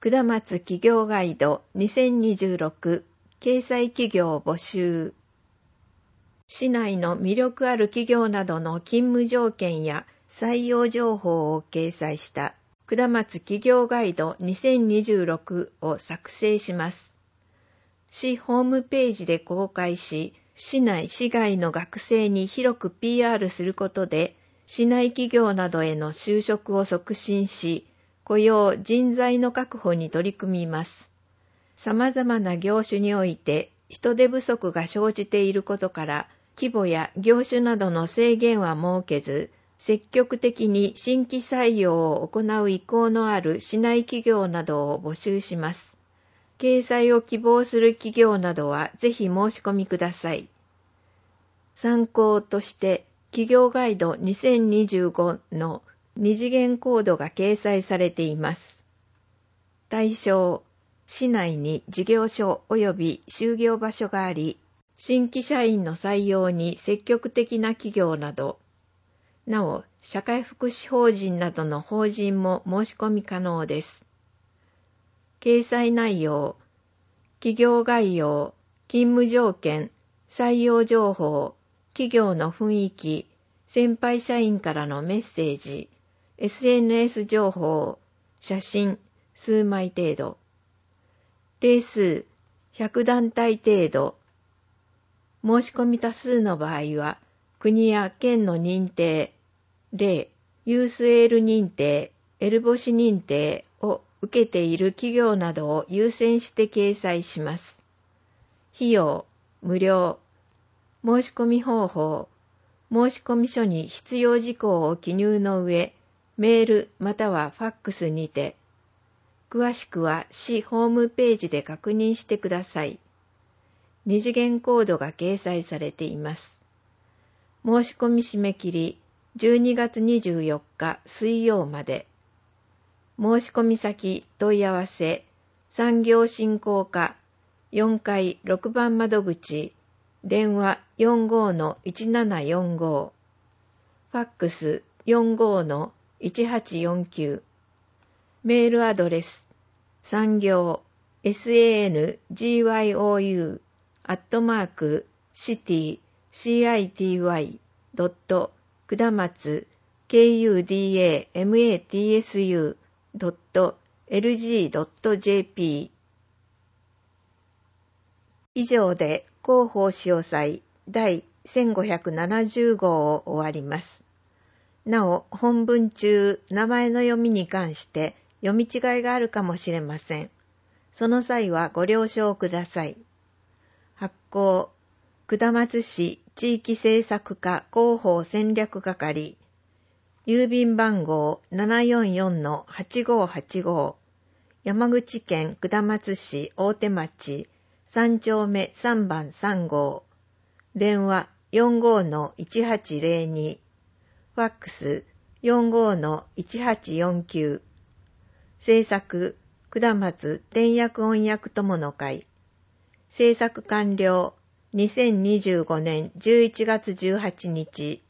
下松企業ガイド2026掲載企業募集。市内の魅力ある企業などの勤務条件や採用情報を掲載した下松企業ガイド2026を作成します。市ホームページで公開し、市内市外の学生に広く PR することで、市内企業などへの就職を促進し、雇用・人材の確保に取り組みます。様々な業種において人手不足が生じていることから、規模や業種などの制限は設けず、積極的に新規採用を行う意向のある市内企業などを募集します。掲載を希望する企業などはぜひ申し込みください。参考として、企業ガイド2025の二次元コードが掲載されています。対象、市内に事業所及び就業場所があり、新規社員の採用に積極的な企業など、なお、社会福祉法人などの法人も申し込み可能です。掲載内容、企業概要、勤務条件、採用情報、企業の雰囲気、先輩社員からのメッセージ、SNS 情報、写真、数枚程度。定数、100団体程度。申し込み多数の場合は、国や県の認定、例、ユースエール認定、エルボシ認定を受けている企業などを優先して掲載します。費用、無料。申し込み方法、申し込み書に必要事項を記入の上、メールまたはファックスにて。詳しくは市ホームページで確認してください。二次元コードが掲載されています。申し込み締め切り12月24日水曜まで。申し込み先問い合わせ産業振興課4階6番窓口電話 45-1745 ファックス 45-1849 メールアドレス産業 sangyoU @city.kudamatsu kudamatsu.lg.jp 以上で広報使用祭第1570号を終わります。なお、本文中、名前の読みに関して読み違いがあるかもしれません。その際はご了承ください。発行、下松市地域政策課広報戦略係、郵便番号 744-8585、山口県下松市大手町3丁目3番3号、電話 45-1802、ファックス 45-1849、制作、下松転訳音訳友の会、制作完了、2025年11月18日、